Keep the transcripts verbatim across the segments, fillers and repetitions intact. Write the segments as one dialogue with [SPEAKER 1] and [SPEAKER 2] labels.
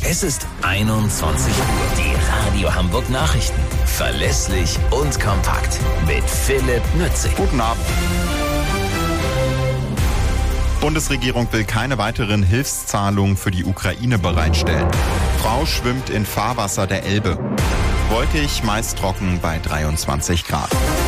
[SPEAKER 1] Es ist einundzwanzig Uhr. Die Radio Hamburg Nachrichten. Verlässlich und kompakt. Mit Philipp Nützig.
[SPEAKER 2] Guten Abend. Bundesregierung will keine weiteren Hilfszahlungen für die Ukraine bereitstellen. Frau schwimmt in Fahrwasser der Elbe. Wolkig, meist trocken bei dreiundzwanzig Grad.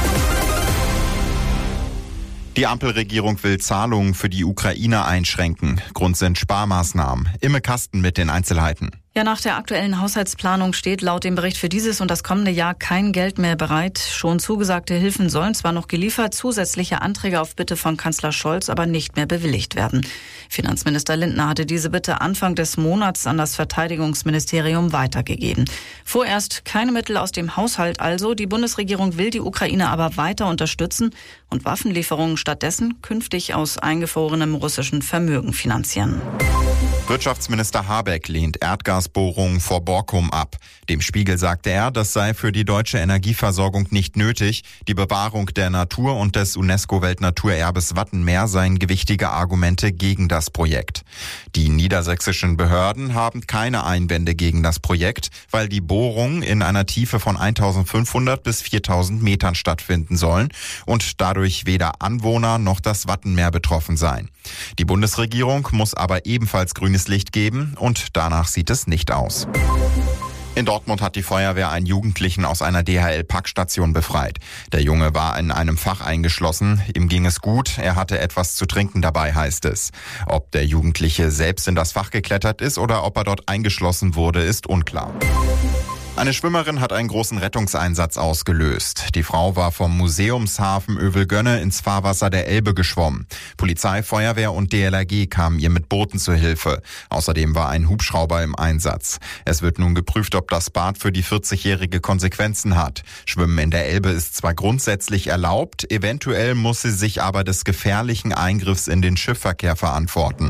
[SPEAKER 2] Die Ampelregierung will Zahlungen für die Ukraine einschränken. Grund sind Sparmaßnahmen. Imme Kasten mit den Einzelheiten.
[SPEAKER 3] Ja, nach der aktuellen Haushaltsplanung steht laut dem Bericht für dieses und das kommende Jahr kein Geld mehr bereit. Schon zugesagte Hilfen sollen zwar noch geliefert, zusätzliche Anträge auf Bitte von Kanzler Scholz aber nicht mehr bewilligt werden. Finanzminister Lindner hatte diese Bitte Anfang des Monats an das Verteidigungsministerium weitergegeben. Vorerst keine Mittel aus dem Haushalt also. Die Bundesregierung will die Ukraine aber weiter unterstützen und Waffenlieferungen stattdessen künftig aus eingefrorenem russischen Vermögen finanzieren.
[SPEAKER 2] Wirtschaftsminister Habeck lehnt Erdgasbohrungen vor Borkum ab. Dem Spiegel sagte er, das sei für die deutsche Energieversorgung nicht nötig. Die Bewahrung der Natur und des UNESCO-Weltnaturerbes Wattenmeer seien gewichtige Argumente gegen das Projekt. Die niedersächsischen Behörden haben keine Einwände gegen das Projekt, weil die Bohrungen in einer Tiefe von eintausendfünfhundert bis viertausend Metern stattfinden sollen und dadurch weder Anwohner noch das Wattenmeer betroffen seien. Die Bundesregierung muss aber ebenfalls grünes Licht geben und danach sieht es nicht aus. In Dortmund hat die Feuerwehr einen Jugendlichen aus einer D H L-Packstation befreit. Der Junge war in einem Fach eingeschlossen. Ihm ging es gut. Er hatte etwas zu trinken dabei, heißt es. Ob der Jugendliche selbst in das Fach geklettert ist oder ob er dort eingeschlossen wurde, ist unklar. Eine Schwimmerin hat einen großen Rettungseinsatz ausgelöst. Die Frau war vom Museumshafen Övelgönne ins Fahrwasser der Elbe geschwommen. Polizei, Feuerwehr und D L R G kamen ihr mit Booten zur Hilfe. Außerdem war ein Hubschrauber im Einsatz. Es wird nun geprüft, ob das Bad für die vierzigjährige Konsequenzen hat. Schwimmen in der Elbe ist zwar grundsätzlich erlaubt, eventuell muss sie sich aber des gefährlichen Eingriffs in den Schiffverkehr verantworten.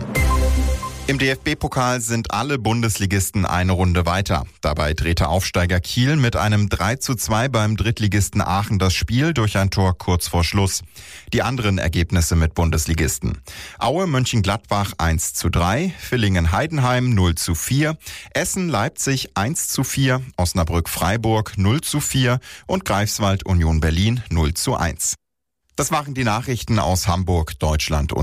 [SPEAKER 2] Im D F B-Pokal sind alle Bundesligisten eine Runde weiter. Dabei drehte Aufsteiger Kiel mit einem drei zu zwei beim Drittligisten Aachen das Spiel durch ein Tor kurz vor Schluss. Die anderen Ergebnisse mit Bundesligisten: Aue Mönchengladbach eins zu drei, Villingen-Heidenheim null zu vier, Essen-Leipzig eins zu vier, Osnabrück-Freiburg null zu vier und Greifswald-Union Berlin null zu eins. Das waren die Nachrichten aus Hamburg, Deutschland und